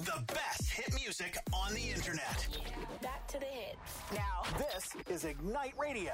The best hit music on the internet. Back to the hits. Now, this is Ignite Radio.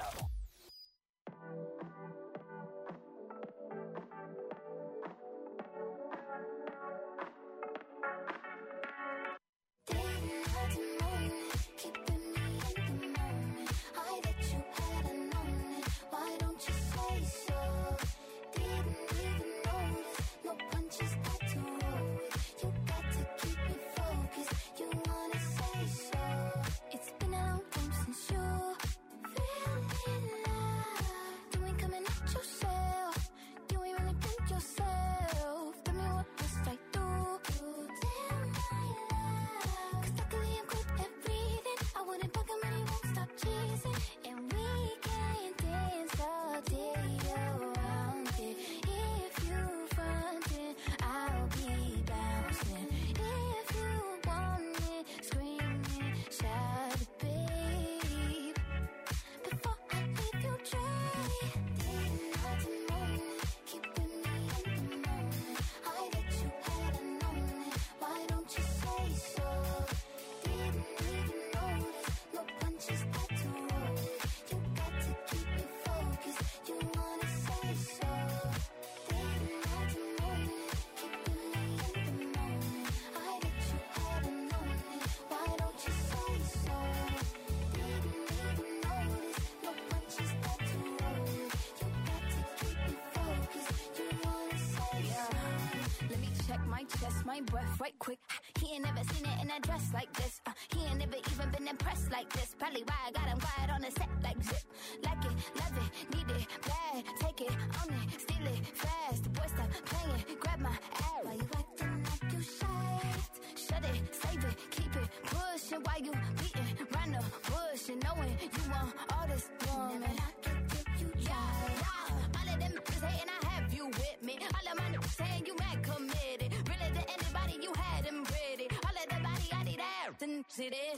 My breath right quick. He ain't never seen it in a dress like this. He ain't never even been impressed like this. Probably why I got him quiet on the set like zip. Like it, love it, need it, bad. Take it, own it, steal it, fast. The boy stop playing, grab my ass. Why you acting like you shy? Shut it, save it, keep it pushing. Why you beating round the bush and knowing you want all this woman? Never knock it till you try. All of them niggas hating, I have you with me. All of my niggas saying you mad committed. Really to anybody you had them ready. All of the body I need out and see this.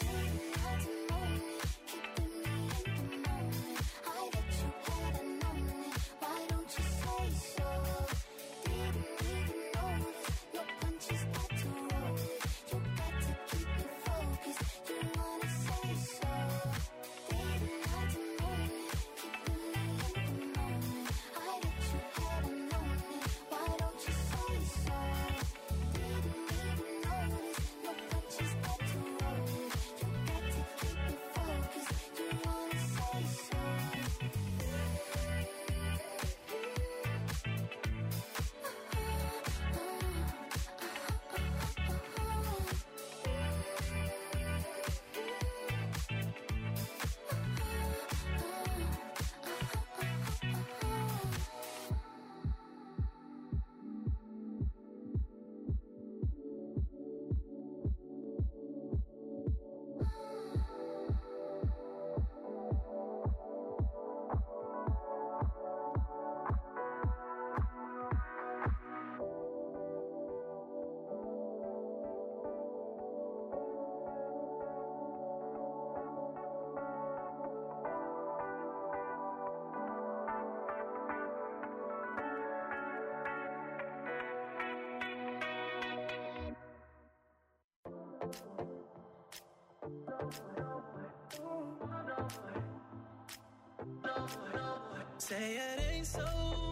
Say it ain't so.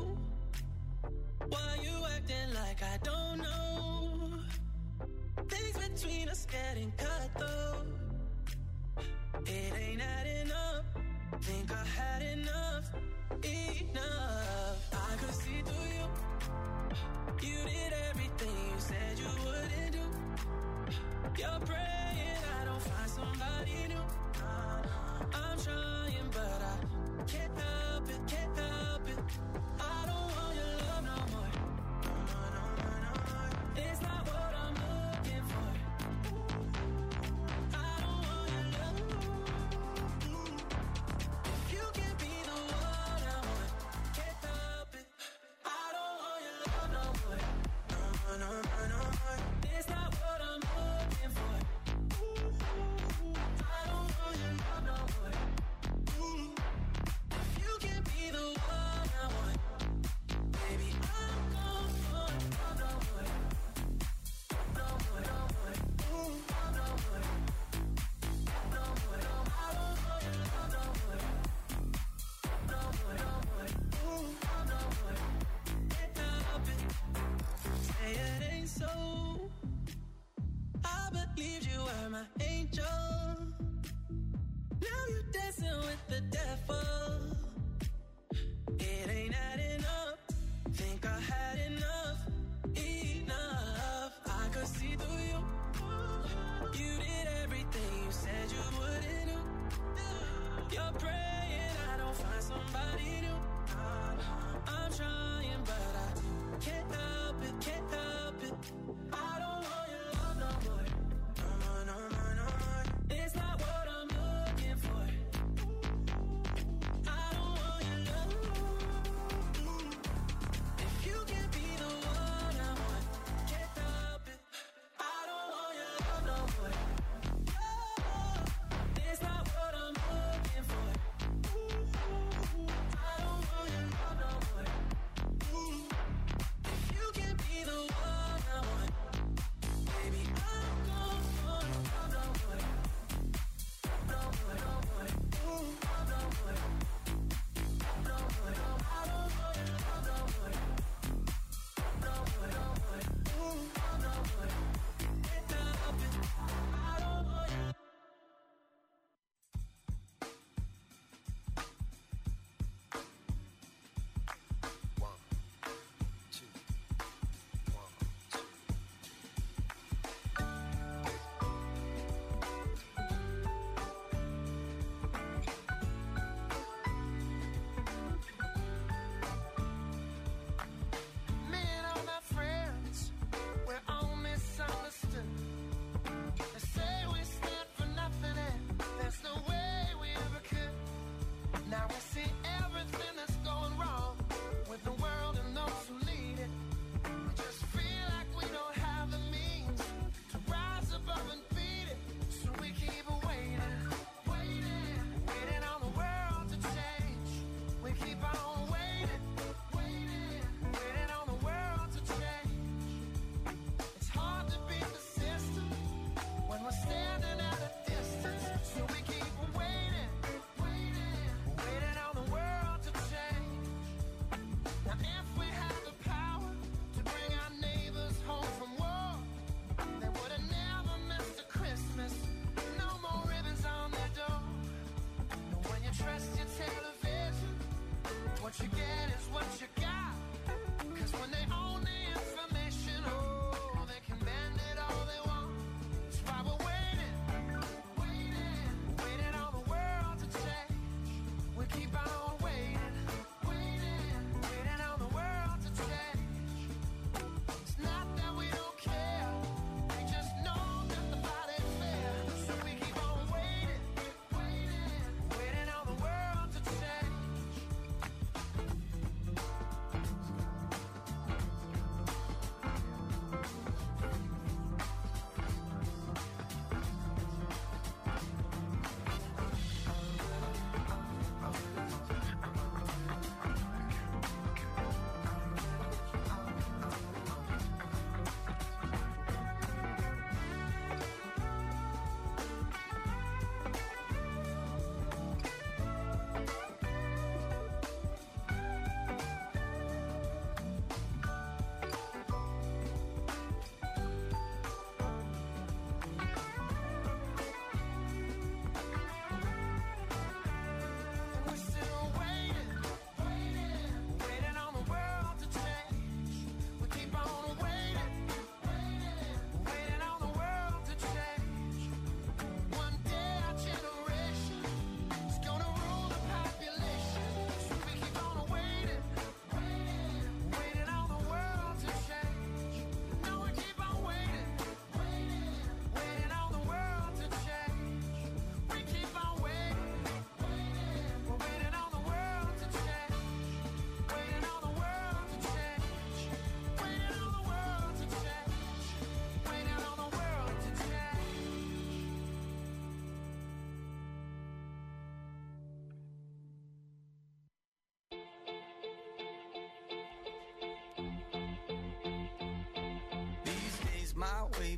Why you acting like I don't know? Things between us getting cut though. It ain't adding up. Think I had enough. Enough. I could see through you. You did everything you said you wouldn't do. You're praying I don't find somebody new. I'm trying but I can't help it, can't help it. I don't want your love no more. No more. It's not what I'm looking for.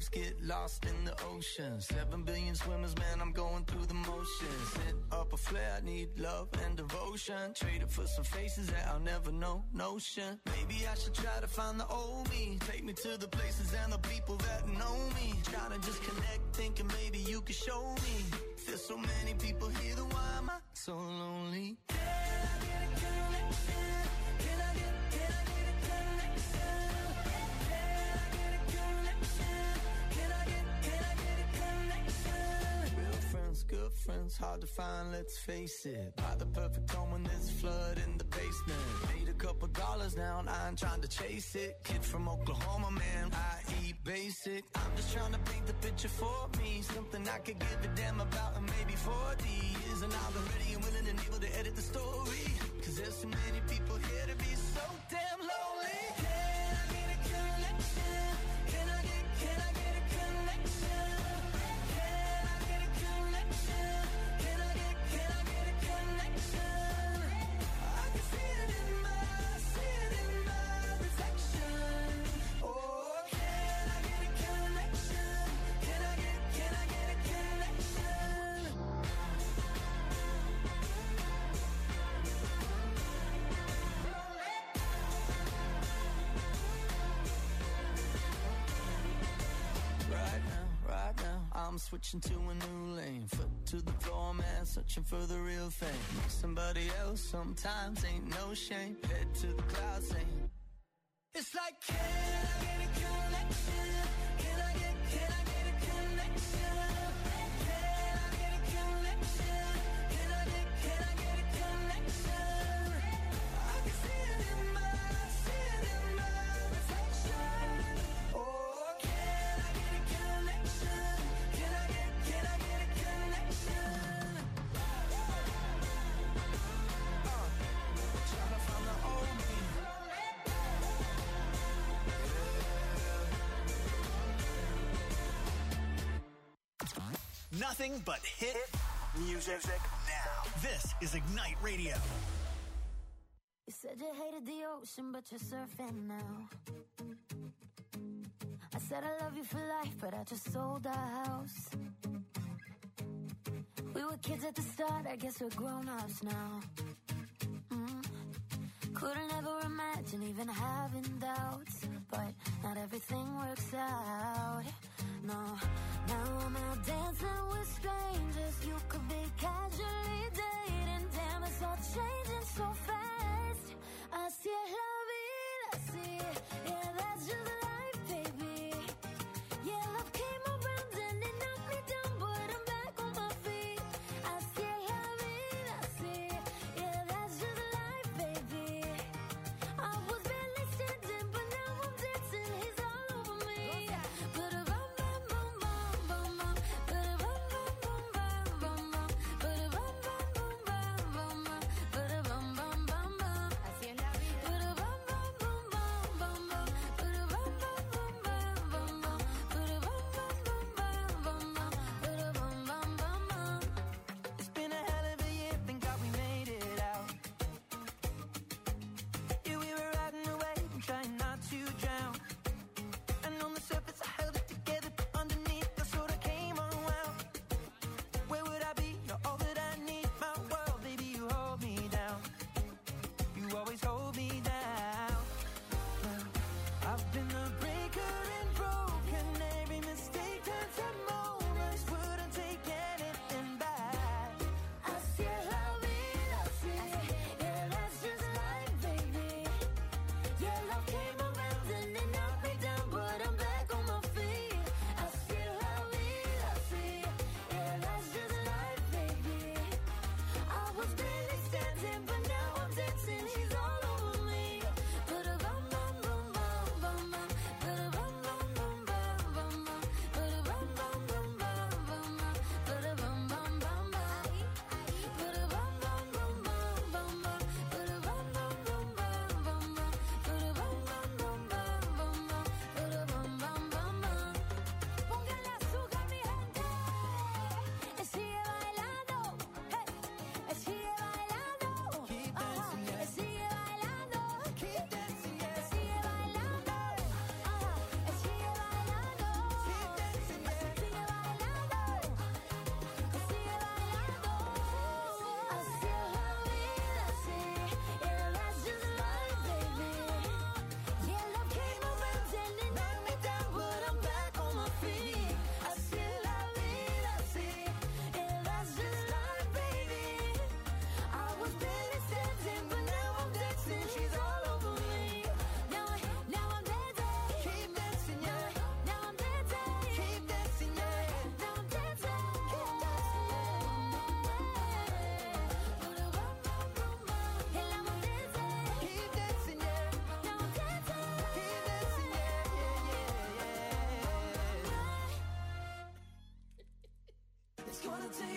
waves get lost in the ocean. 7 billion swimmers, man, I'm going through the motions. Hit up a flare, I need love and devotion. Traded for some faces that I'll never know, notion. Maybe I should try to find the old me. Take me to the places and the people that know me. Trying to just connect, thinking maybe you could show me. There's so many people here, then why am I so lonely? Can I get a connection? Can I get a connection? Can I get a connection? Can I get a connection? Real friends, good friends, hard to find, let's face it. Buy the perfect home when there's a flood in the basement. Made a couple dollars now and I ain't trying to chase it. Kid from Oklahoma, man, I eat basic. I'm just trying to paint the picture for me. Something I could give a damn about in maybe 40 years. And I'll be ready and willing and able to edit the story. Cause there's so many people here to be so damn lonely. Can I get a connection? Can I get a connection? Can I get a connection? Can I get a connection? I can see it in my reflection. Oh, can I get a connection? Can I get a connection? Right now, I'm switching to a new lane. Foot to the floor, man, searching for the real thing. Somebody else sometimes ain't no shame. Head to the clouds, saying, it's like, can I get a connection? Can I get a connection? Can I get a connection? Can I get a connection? I can see it in my reflection. Oh, can I get a connection? Can I get a connection? Trying to find the old me. Nothing but hit music now. This is Ignite Radio. You said you hated the ocean, but you're surfing now. I said I love you for life, but I just sold our house. We were kids at the start, I guess we're grown-ups now. Couldn't ever imagine even having doubts, but not everything works out. No, now I'm out dancing with strangers. You could be casually dating. Damn, it's all changing so fast. Así es la vida, así. Yeah, that's just life, baby. Yeah, love came around and it knocked me down, but I'm back on my feet. Así es la vida, así. Yeah, that's just life, baby. I was barely standing, but now I'm dancing. He's all over me. Ba-da-bum, bum, bum, bum, bum, bum. Ba-da-bum, bum, bum, bum.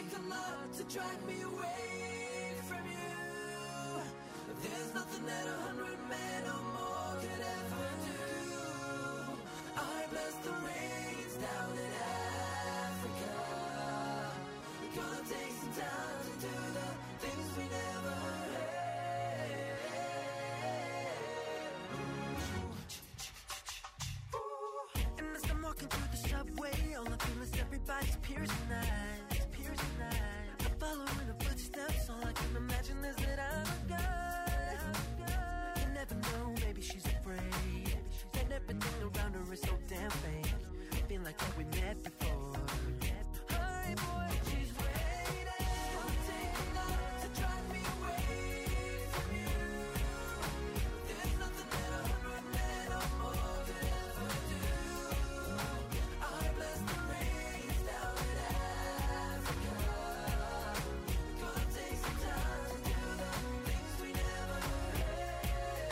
think a lot to drag me away from you. There's nothing that 100 men or more could ever do. I bless the rains down in Africa. We're gonna take some time to do the things we never had. And as I'm walking through the subway, all I feel is everybody's piercing eyes, piercing eyes. I follow in the footsteps, all I can imagine is that I'm a guy. You never know, maybe she's afraid, and everything around her is so damn fake. Feel like that we met before. Hi boy, she's waiting. Don't take a lot to drive me away from you. There's nothing that 100 men or more could ever do. I bless the rains down in Africa. Gonna take some time to do the things we never had.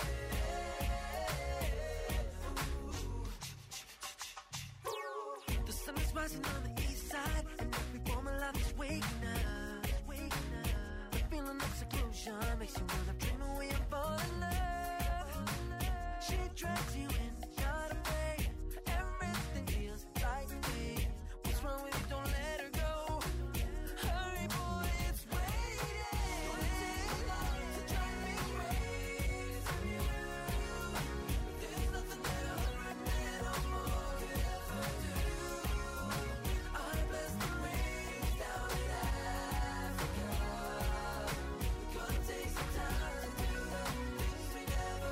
The sun is rising on the east side, and every form of life is waking up, waking up. The feeling of seclusion makes you wanna dream away and fall in love. She drags you in, not afraid. Everything feels right to me. What's wrong with you? Don't let her go. Hurry, boy, it's waiting. Don't take a lot to drive me away from you. There's nothing that 100 men or more could ever do. I bless the rains down in Africa. Gonna take some time to do the things we never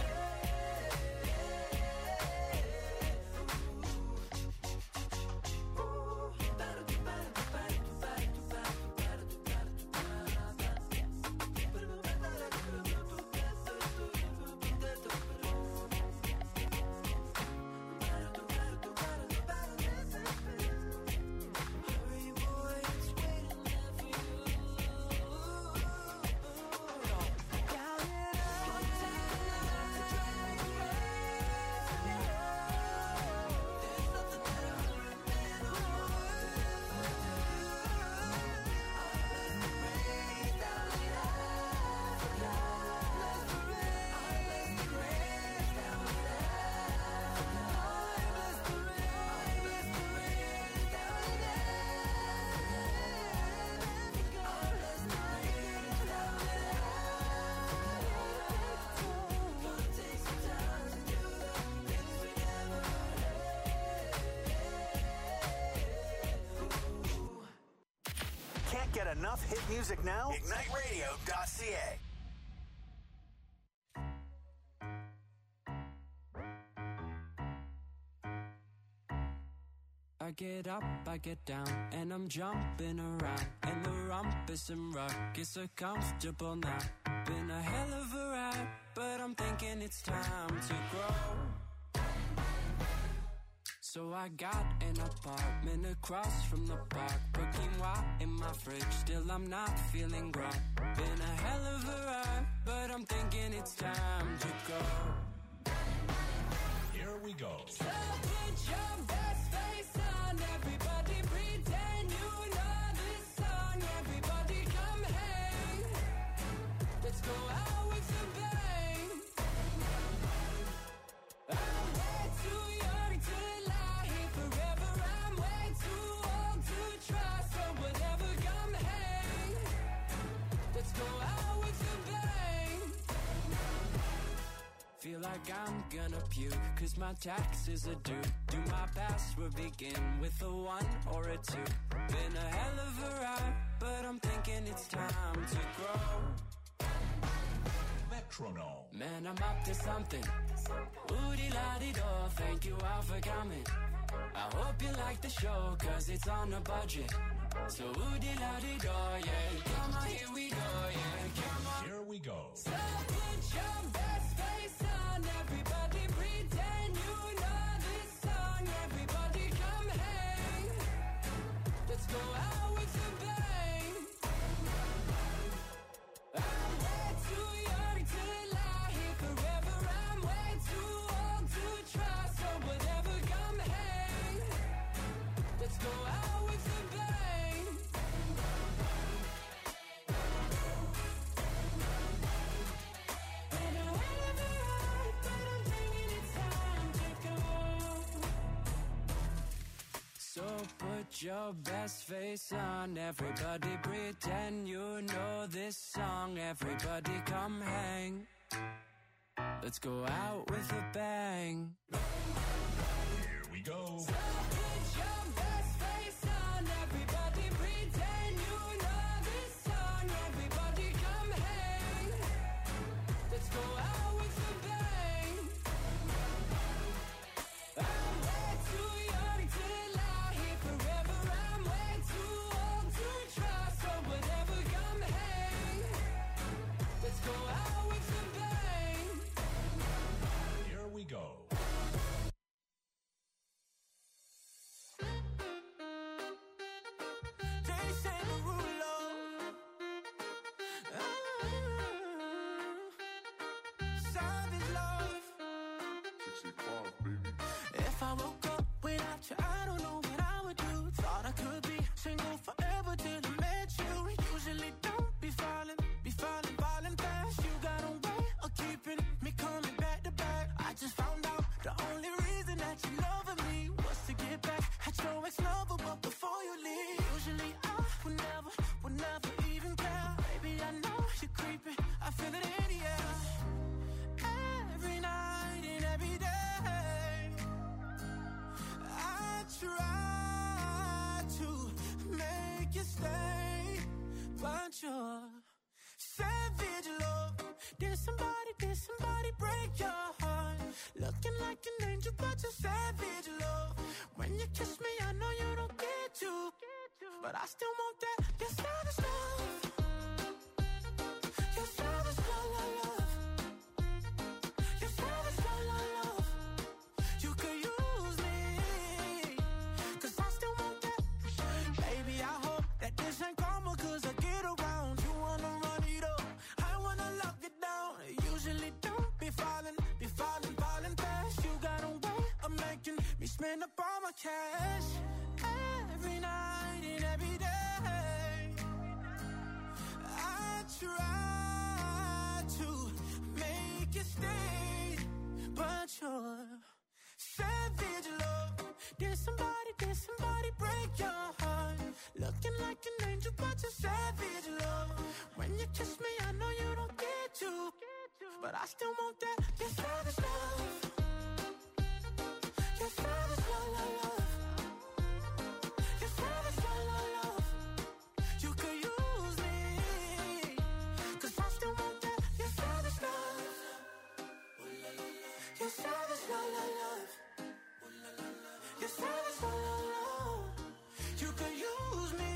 Hurry, boy, it's waiting there for you. Down and out. Don't take a lot to drive me away from you. There's nothing that 100 men or more could ever do. I bless the rains down in Africa. Bless the rains. I bless the rains down in Africa. I bless the rains. I bless the rains down in Africa. I bless the rains down in Africa. Gonna take some time to do the things we never had. Can't get enough hit music now? IgniteRadio.ca. I get up, I get down, and I'm jumping around. And the rumpus and ruckus so comfortable now. Been a hell of a ride, but I'm thinking it's time to grow. So I got an apartment across from the park. Put quinoa in my fridge, still I'm not feeling right. Been a hell of a ride, but I'm thinking it's time to go. Here we go. So put your best face on, everybody pretend you know this song. Everybody come hang, let's go out with a bang. I'm way too young to lie here forever. I'm way too old to try, so whatever, come hang, let's go out with a bang. Feel like I'm gonna puke, cause my taxes are due. Do my password begin with a 1 or a 2? Been a hell of a ride, but I'm thinking it's time to grow. Metronome. Man, I'm up to something. Oodie-la-dee-do, thank you all for coming. I hope you like the show, cause it's on a budget. So oodie-la-dee-do, yeah. Come on, here we go, yeah. Come on. Here we go. So put your best face on, everybody pretend you know this song. Everybody come hang, let's go out with a bang. I'm way too young to lie here forever. I'm way too old to try, so whatever, come hang, let's go out with a bang. Put your best face on. Everybody pretend you know this song. Everybody come hang. Let's go out with a bang. Here we go. So put your best face on. Everybody pretend you know this song. Everybody come hang. Let's go out with a bang. I'm way too young to lie here forever. I'm way too old to try. So whatever, come hang. Let's go out with a bang. Here we go. Jason Derulo. Savage love. If I woke up without you, I don't know what I would do. Thought I could be single forever till I met you. Usually don't be falling fast. You got a way of keeping me coming back to back. I just found out the only reason that you loving me was to get back at your ex-lover, but before you leave, usually I would never even care. Baby, I know you're creeping, I feel it in the air. Every night and every day, I try to make you stay, but you're savage love. Did somebody break your heart? Looking like an angel, but you're savage love. When you kiss me, I know you don't get to, but I still want that. Your savage love. Your savage love. Your savage love. You could use me, 'cause I still want that. Baby, I hope that this ain't karma, 'cause I get around. You wanna run it up, I wanna lock it down. Usually don't be falling fast. You got a way of making me spend up all my cash. Every night and every day, I try to make you stay, but you're savage love. Did somebody break your heart? Looking like an angel, but you're savage love. When you kiss me, I know you don't get to, but I still want that. Your savage love. Your savage love. Your savage love. You could use me, 'cause I still want that. Your savage love. Your savage love. Your savage love. You could use me,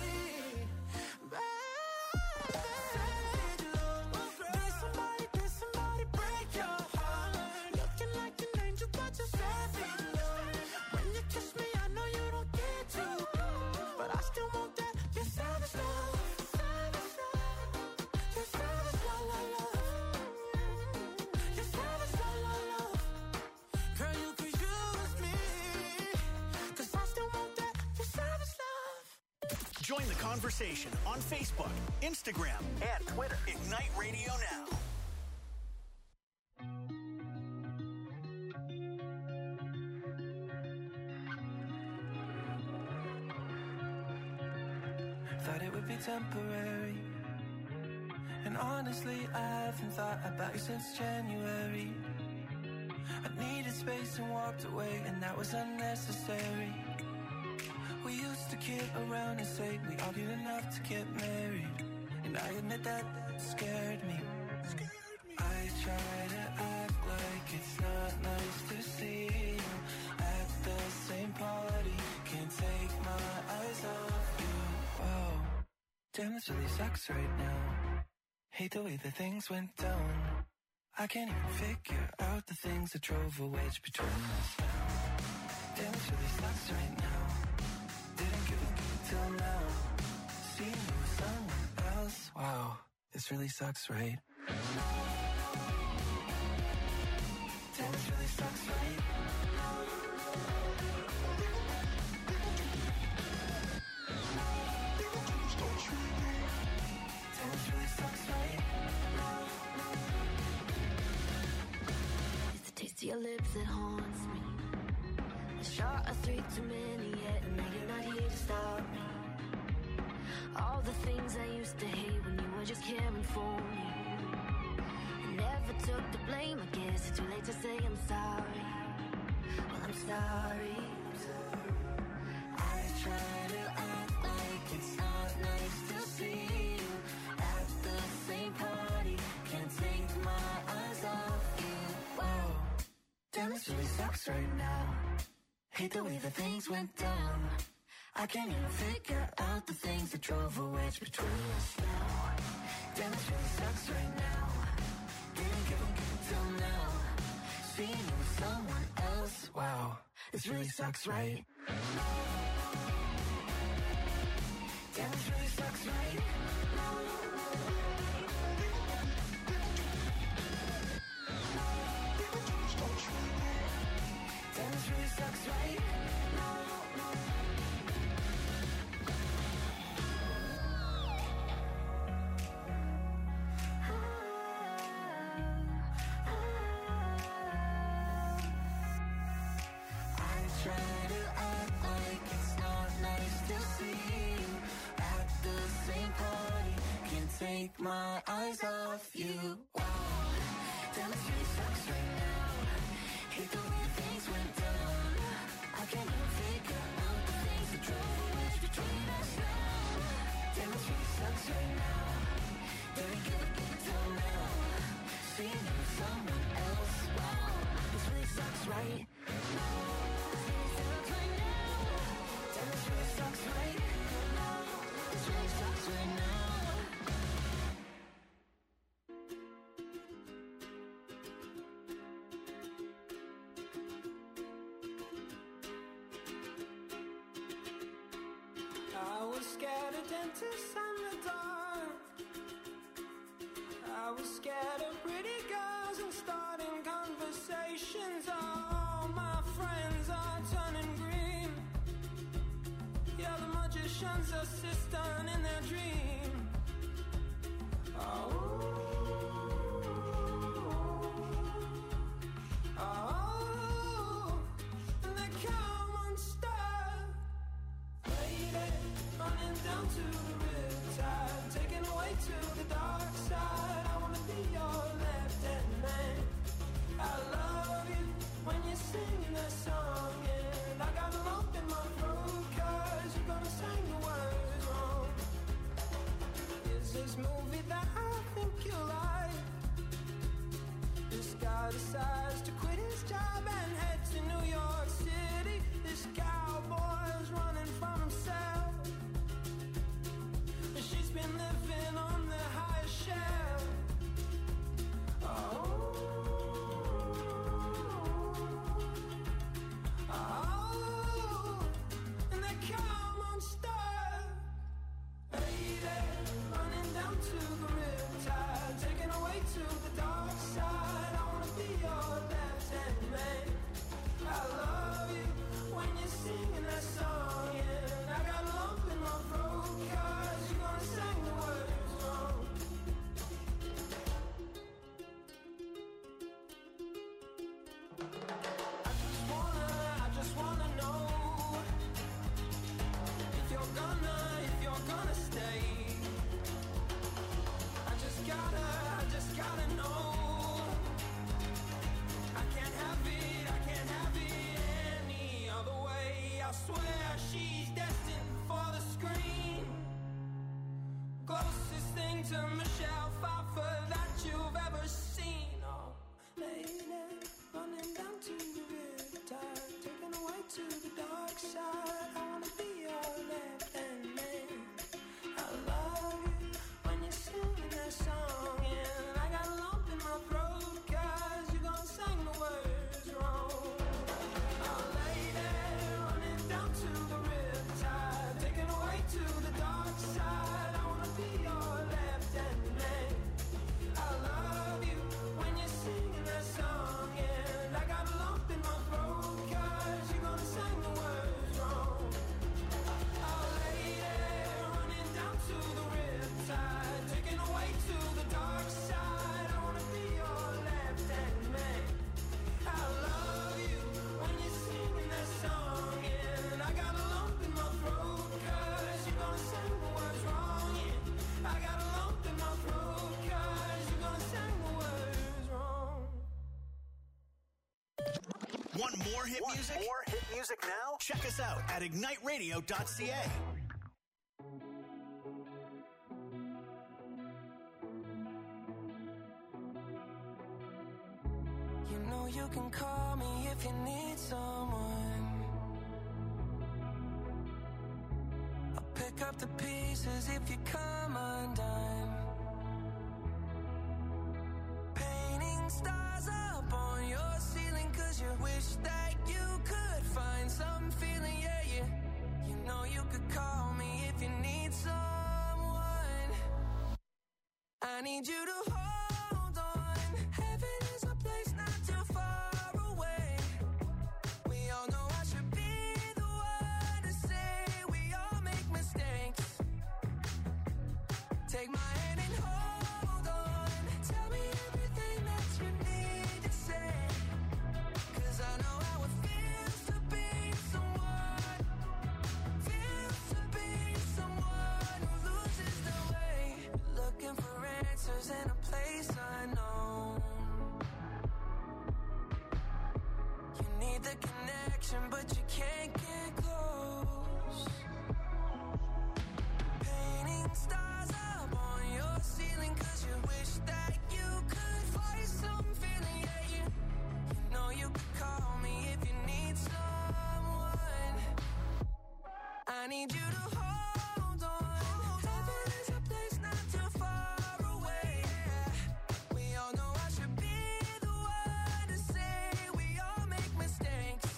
baby. Savage love. Did somebody break your heart? Looking like an angel, but you're savage love. When you kiss me, I know you don't get to, but I still want that. Your savage love. Your savage love. Your savage love. Girl, you could use me, 'cause I still want that. Your savage love. Join the conversation on Facebook, Instagram, and Twitter. Ignite Radio Now. Thought it would be temporary, and honestly I haven't thought about you since January. I needed space and walked away, and that was unnecessary. We used to kid around and say we argued enough to get married, and I admit that scared me. I try to act like it's not nice to see you at the same party. Can't take my eyes off you. Whoa, damn, this really sucks right now. Hate the way that things went down. I can't even figure out the things that drove a wedge between us now. Damn, this really sucks right now. Didn't give a good till now. Seeing you with someone else. Wow, this really sucks, right? Damn, this really sucks, right? Damn, this really sucks, right? It's the taste of your lips that haunts me. A shot of three too many yet, and now you're not here All the things I used to hate when you were just caring for me. I never took the blame, I guess it's too late to say I'm sorry. Well, I'm sorry. I try to act like it's not nice to see you at the same party. Can't take my eyes off you. Whoa, damn, this really sucks right now. Hate the way that things went down. I can't even figure out the things that drove a wedge between us now. Damn, this really sucks right now. Didn't give a good till now. Seeing you with someone else, wow, this really sucks, right? Damn, this really sucks, right? Damn, this really sucks, right? Take my eyes off you. Wow, damn, this really sucks right now. Hate the way things went down. I can't even figure out the things that drove a wedge between us now. Damn, this really sucks right now. Didn't give a good till now. Seeing you with someone else, wow, this really sucks, right? Damn, this really sucks right now. This really sucks right now. I was scared of dentists and the dark. I was scared of pretty girls and starting conversations. All my friends are turning green. Yeah, the magician's assistant in their dream. Oh, oh, and they come unstuck. Lady, running down to the riptide, taken away to the dark side. I wanna be your left-hand man. I love you when you're singing that song, and I got a lump in my throat 'cause you're gonna sing the words wrong. Is this movie that I think you like? This guy decides to quit his job and head to New York City. This cowboy's running from himself. She's been living on the highest shelf. Oh, oh, and they come unstuck. Lady, running down to the riptide, taken away to the dark side. I wanna be your left-hand man. I love you when you're singing that song, and I got a lump in my throat 'cause you're gonna sing the words wrong. I just wanna know if you're gonna stay. I just gotta know. I can't have it any other way. I swear she's destined for the screen. Closest thing to Michelle Pfeiffer that you've ever seen. Oh, lady, running down to the riptide, taken away to the dark side. I wanna be your left-hand man. I love you when you're singing that song, and I got a lump in my throat 'cause you're gonna sing the words wrong. Oh, lady, running down to the riptide, taken away to the dark side. I wanna be your left-hand man. Want more hit music? More hit music now? Check us out at igniteradio.ca. You know you can call me if you need someone. I'll pick up the pieces if you come undone. Painting stars up on your ceiling 'cause you wish that you could find some feeling, yeah, yeah. You know you could call me if you need someone. I need you to hold on. Heaven is a place not too far away. We all know I should be the one to say we all make mistakes. Take my hand and hold on. Tell me everything that you need to say. 'Cause I know how it feels to be someone. Feels to be someone who loses the way. Looking for answers in a place unknown. You need the connection, but you can't get close. Painting stars up on your ceiling 'cause you wish that you could find some feeling, yeah, yeah. You know you could call me if you need someone. I need you to hold on. Heaven is a place not too far away. We all know I should be the one to say we all make mistakes.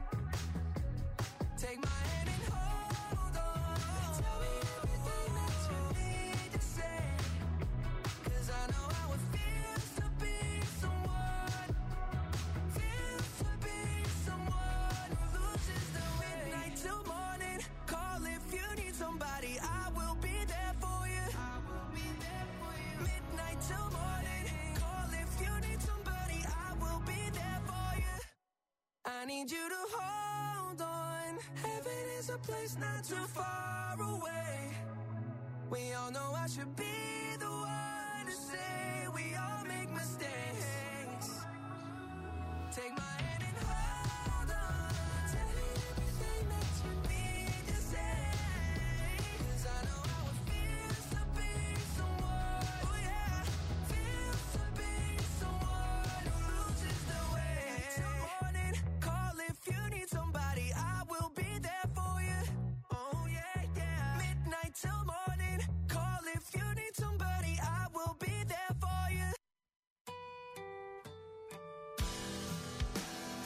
Take my hand and hold on. Tell me everything that you need to say. 'Cause I know how it feels to be someone. Feels to be someone who loses the way. Midnight till morning. Call if you need somebody. I will be there for you. I will be there for you. Midnight till morning. Call if you need somebody. I will be there for you. I need you to hold on. Heaven is a place not too far away. We all know I should be the one to say we all make mistakes. Take my hand and hold on. Tell me everything that you need to say. 'Cause I know how it feels to be someone. Oh yeah, feels to be someone who loses the way. Till morning, call if you need somebody. I will be there for you. Oh yeah, yeah. Midnight till morning, call if you need somebody. I will be there for you.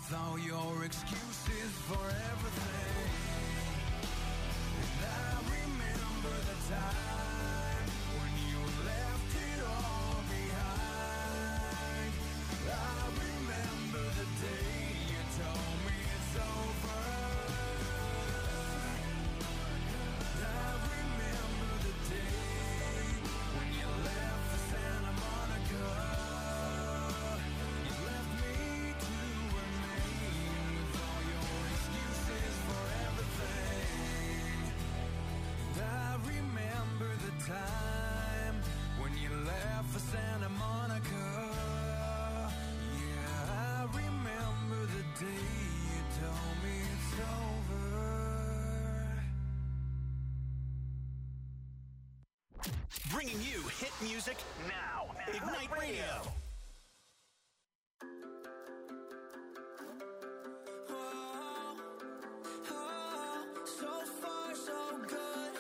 with all your excuses for everything. And I remember the time when you left it all behind. I remember the day you told me it's over. I remember the day when you left for Santa Monica. You left me to remain with all your excuses for everything. And I remember the time when you left for Santa Monica. Yeah, I remember the day you told me it's over. Bringing you hit music now. Ignite Radio. So far, so good.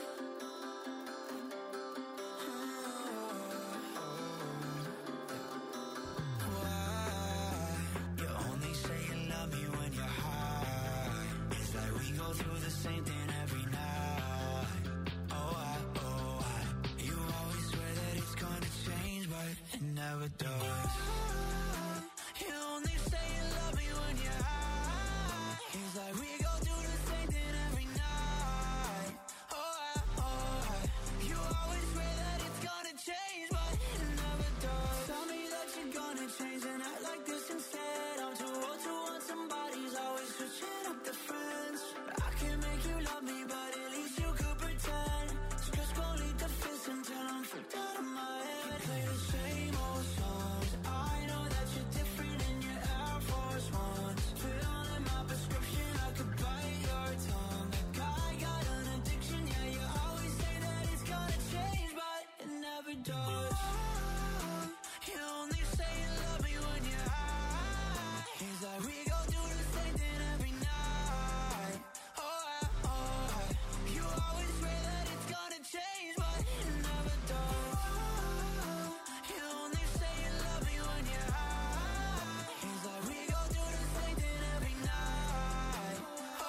Why? You only say you love me when you're high. It's like we go through the same thing every night. Oh, you always swear that it's gonna change, but it never does. You only say you love me when you're high. It's like we go through the same thing every night. Oh, you always swear that it's gonna change, but it never does. Tell me that you're gonna change and act like this instead. I'm too old to want somebody's always switching up the friends. I can't make you love me, but at least you could pretend. So just go lead the fist until I'm freaked out of my head. Play the same old songs. I know that you're different in your Air Force Ones. Fill in my prescription, I could bite your tongue. Like I got an addiction, yeah, you always say that it's gonna change, but it never does. You only say you love me when you're high. It's like we go through the same thing every night. Oh, you always swear that it's gonna change, but it never does. You only say you love me when you're high. It's like we go through the same thing every night.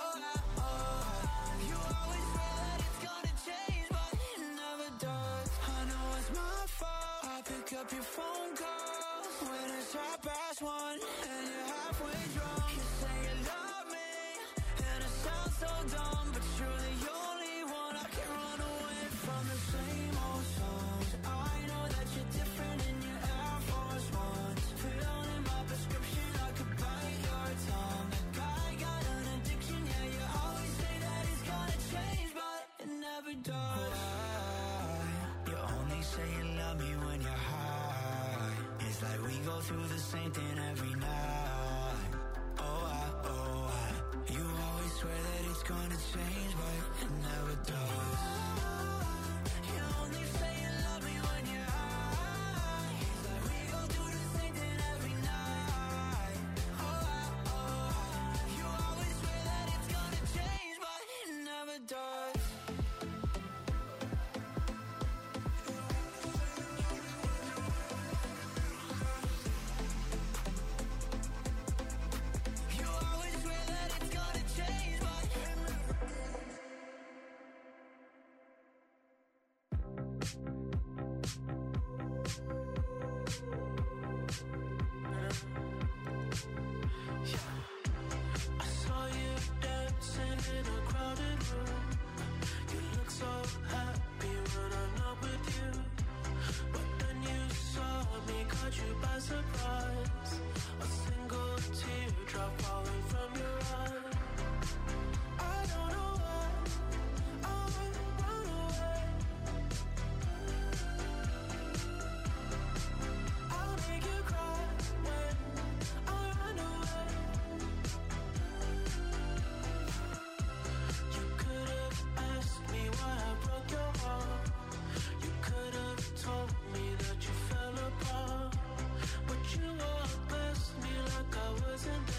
You always swear that it's gonna change, but it never does. I know it's my fault. I pick up your phone calls when it's 1:30 and you're halfway drunk. You say you love me and it sounds so dumb, but you're the only one I can run away from. The same old songs. I know that you're different in your Air Force Ones. Fill in my prescription, I could bite your tongue. Like I got an addiction, yeah, you always say that it's gonna change, but it never does. You only say you love me when you're high. It's like we go through the same thing every night. Oh, you always swear that it's gonna change, but it never does. You only say you love me when you're high. It's like we go through the same thing every night. Oh, you always swear that it's gonna change, but it never does. You always swear that it's gonna change, but it never. I saw you dancing in a crowded room. You look so happy when I'm not with you. But then you saw me, caught you by surprise. A single teardrop falling from your eye. I don't know why I would run away. I'll make you cry when I run away. You could have asked me why I broke your heart. You could have told me that you fell apart. But you walked past me like I wasn't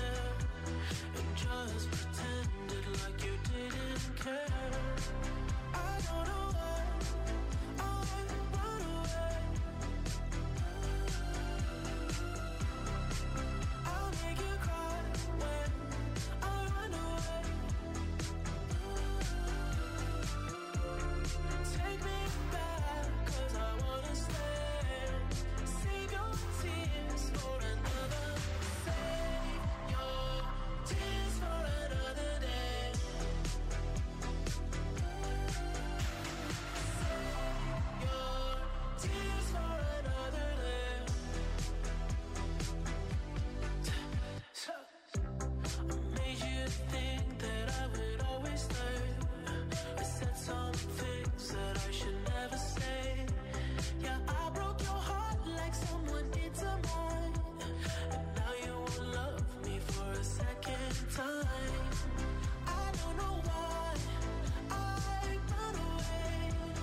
Yeah, I broke your heart like someone did to mine. And now you won't love me for a second time. I don't know why I run away.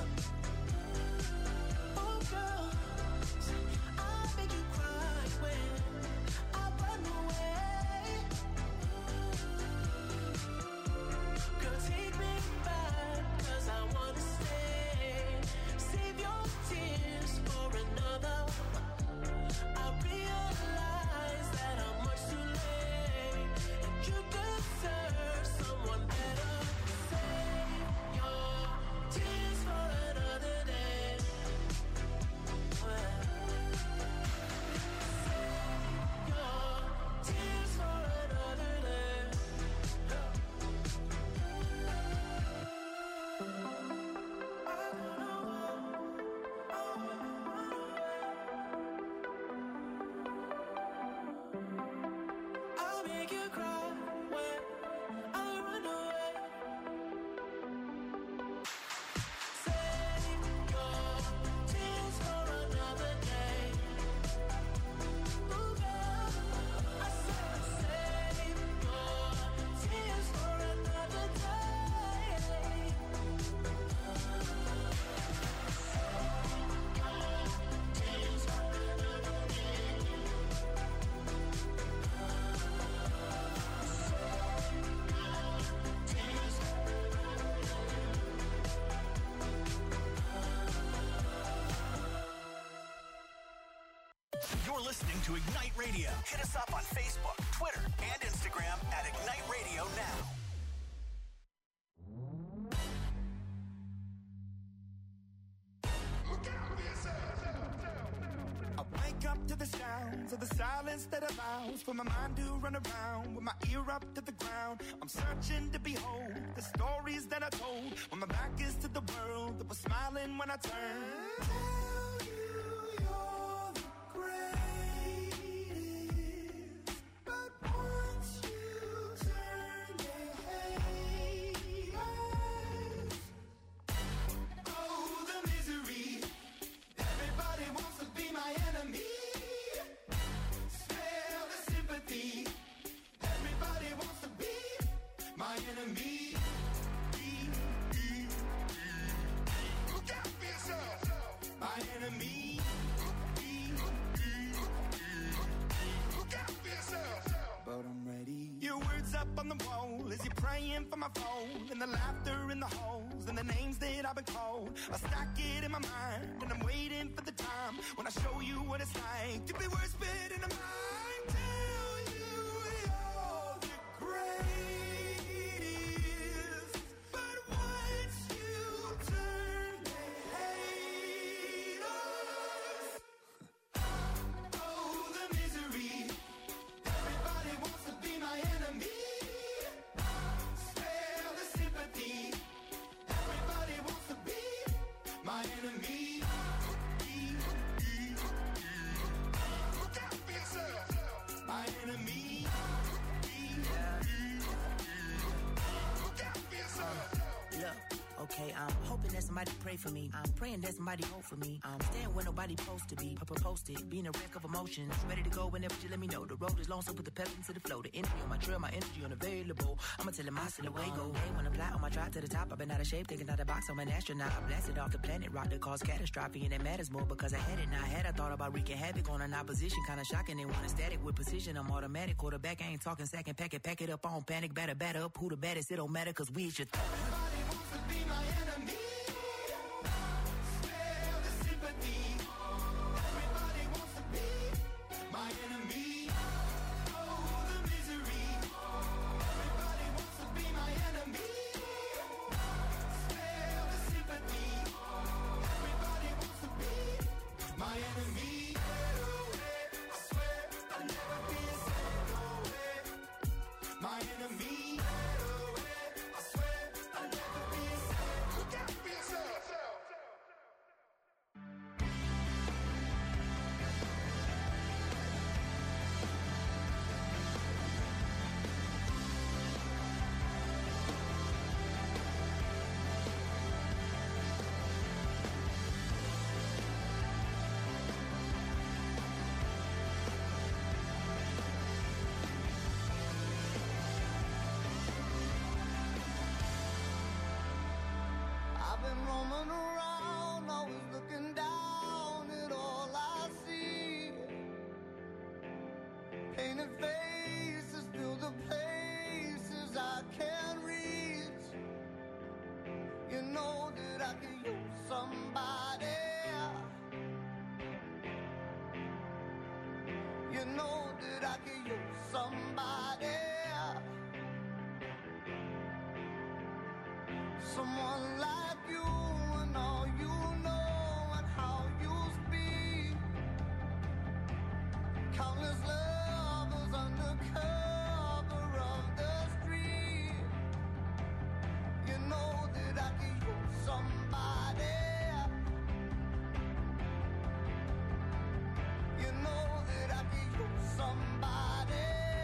Oh girl, I make you cry when I run away. Girl, take me back, 'cause I wanna stay. Save your tears for another. I realize that I'm much too late, and you deserve someone better. Save your tears for another day. Save your tears for another day. I'll make you cry when I run away. Save your tears for another day. Ooh, girl, I said save your tears for another day. You're listening to Ignite Radio. Hit us up on Facebook, Twitter, and Instagram at Ignite Radio Now. I wake up to the sounds of the silence that allows for my mind to run around with my ear up to the ground. I'm searching to behold the stories that I told when my back is to the world that was smiling when I turned. Tell you you're the greatest, but once you turn, they hate us. Oh, the misery. Everybody wants to be my enemy. Smell the sympathy. Everybody wants to be my enemy. Look out for yourself. My enemy. Look out for yourself. But I'm ready. Your words up on the wall as you're praying for my phone, and the laughter in the halls, and the names that I've been called. I stack it in my mind, and I'm waiting for the time when I show you what it's like to be worse fit in a mind. Tell you you're the greatest, but once you turn, they hate us. Oh, the misery. Everybody wants to be my enemy. Spare the sympathy. Everybody wants to be my enemy. Look out for yourself. My enemy. Look out for yourself. Look, okay, I'm hoping that somebody pray for me. I'm praying that somebody hope for me. I'm staying where nobody supposed to be. Posted, being a wreck of emotions. Ready to go whenever you let me know. The road is long, so put the pedal into the flow. The energy on my trail, my energy unavailable. I'ma tell him I still away go. Hey, when I fly on my drive to the top, I've been out of shape, thinking out the box. I'm an astronaut. I blasted off the planet, rock that caused catastrophe, and it matters more because I had it. Now I had, I thought about wreaking havoc on an opposition, kinda shocking. They want a static with precision. I'm automatic, quarterback. I ain't talking second, pack it up on panic, batter up. Who the baddest? It don't matter, cause we should. Everybody wants to be my enemy. Spare the sympathy. Everybody wants to be my enemy. Oh, the misery. Everybody wants to be my enemy. Spare the sympathy. Everybody wants to be my enemy. I swear I'll never be a second away. My enemy. I swear I'll never roaming around, always looking down at all I see. Painted faces fill the places I can't reach. You know that I could use somebody. You know that I could use somebody. Someone like you and all you know and how you speak. Countless lovers under cover of the street. You know that I could use somebody. You know that I could use somebody.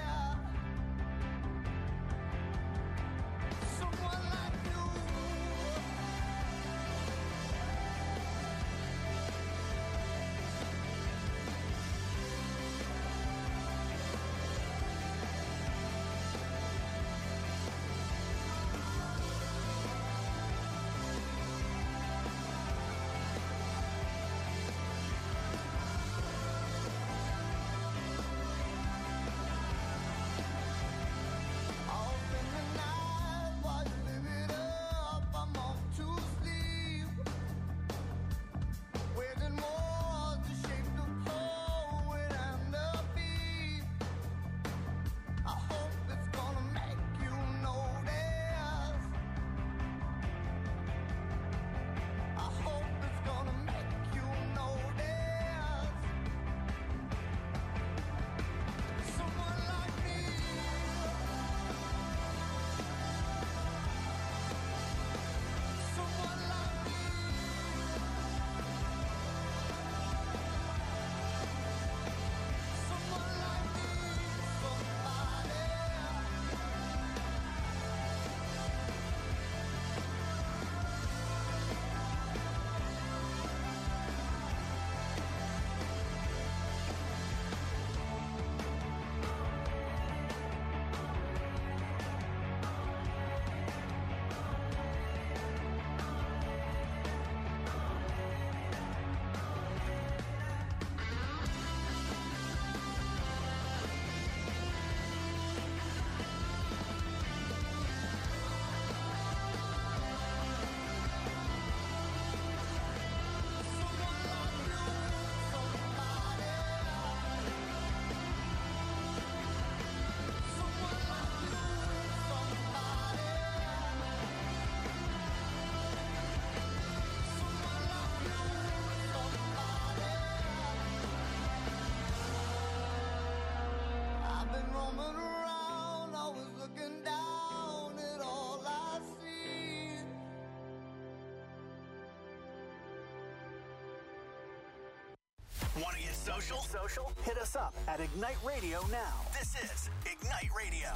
Someone like you. Want to get social? Hit us up at Ignite Radio now. This is Ignite Radio.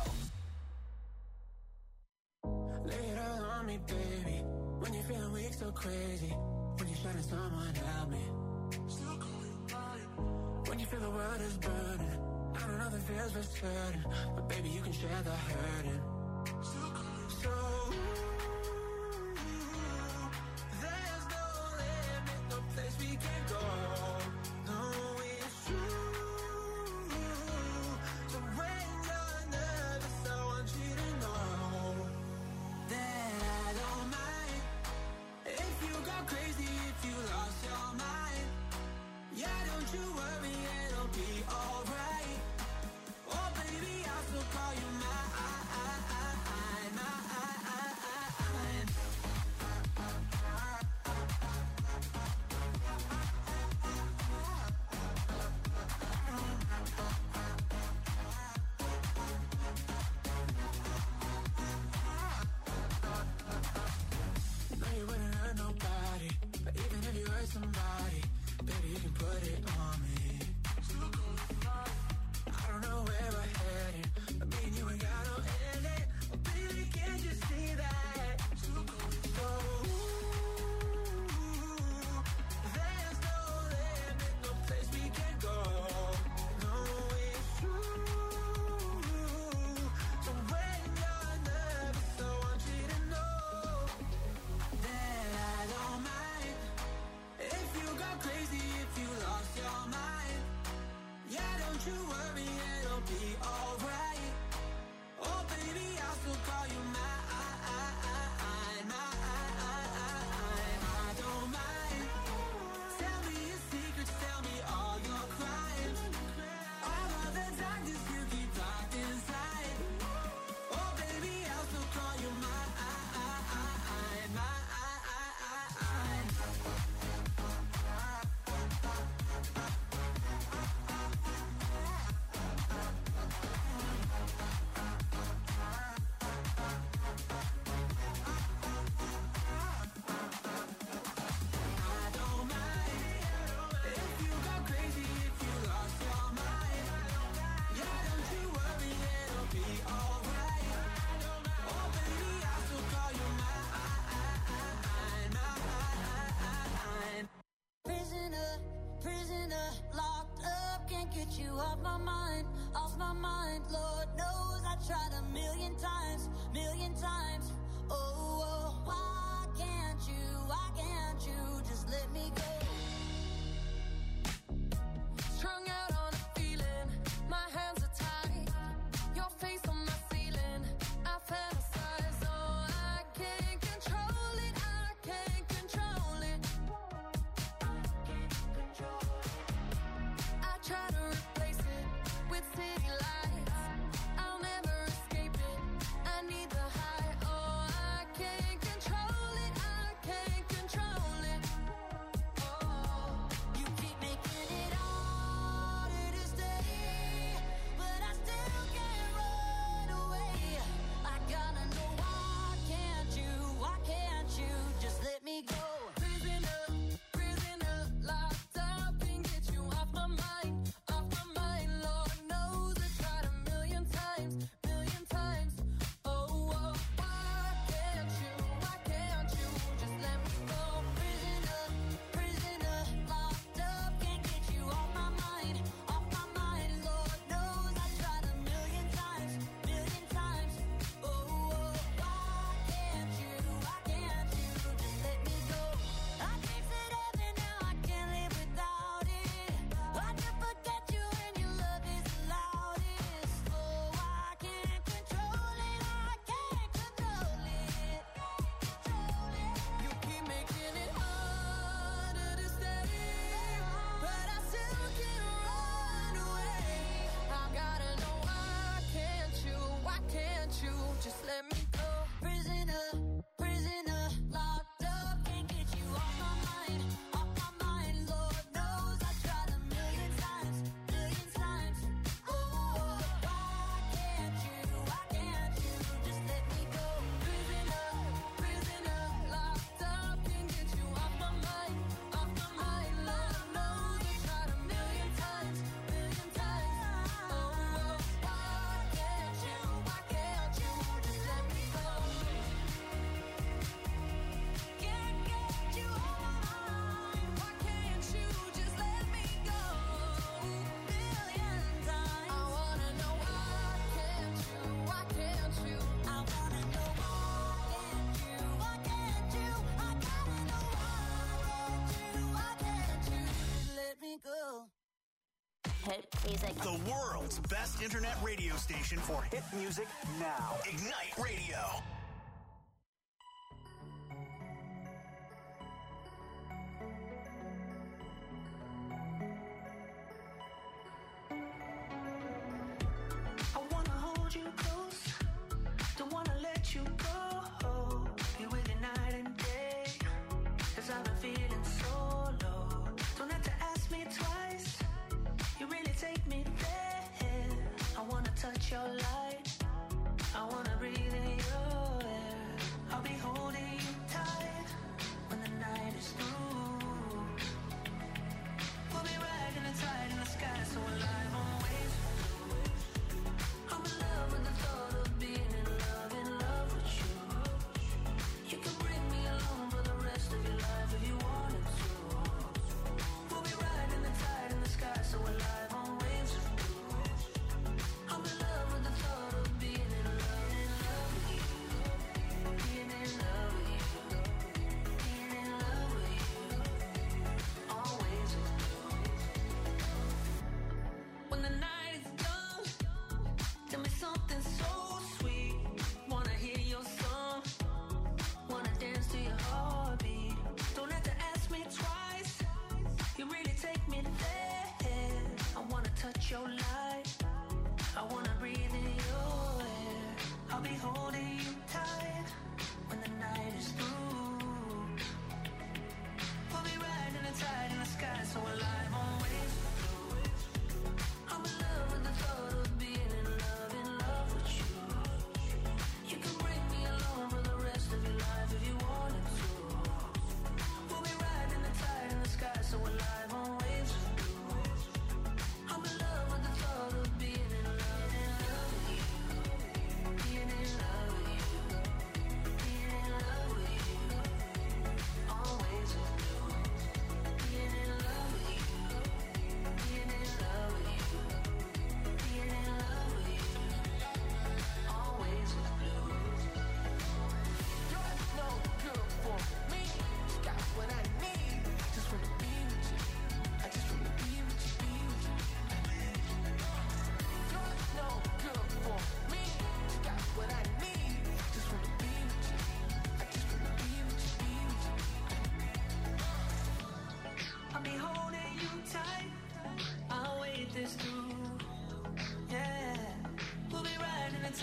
Lay it all on me, baby. When you're feeling weak, so crazy. When you're shutting someone, help me. When you feel the world is burning, I don't know if it feels for certain, but baby, you can share the hurting. So there's no limit, no place we can go. No, it's true. So when you're nervous, I want you to know that I don't mind if you go crazy, if you lost your mind. Yeah, don't you worry, it'll be alright. Oh baby, I'll still call you mine. million times. Oh, why can't you just let me go? Strung out on a feeling, my hands are tied, your face on my ceiling, I fantasize, oh, I can't control it, I can't control it. I try to replace it with city lights, I'll never escape it, I need the high, oh, I can't control it, I can't control it. Oh, you keep making it harder to stay, but I still can't run away. I gotta know why can't you just let me go? Prisoner, locked up, can't get you off my mind, Lord knows I tried a million times. Oh, why can't you just let me go? Prisoner, locked up, can't get you off my mind, Lord knows I tried a million times. Oh, why can't you just let me go? I tasted heaven, now I can't live without it. I can forget you when your love is the loudest. Oh, I can't control it, You keep making it harder to stay, but I still can't run away. I gotta know why can't you just let me go? Prisoner, locked up, can't get you off my mind, Lord knows I tried a million times. Oh, why can't you just let me go? Prisoner, locked up, can't get you off my mind, Lord knows I tried a million times. Oh, why can't you just let me go? Can't get you off my mind, why can't you just let me go? Million times. I wanna know why can't you? I wanna know why can't you? I gotta know why can't you just let me go? Hit music. The world's best internet radio station for hit music now. Ignite Radio.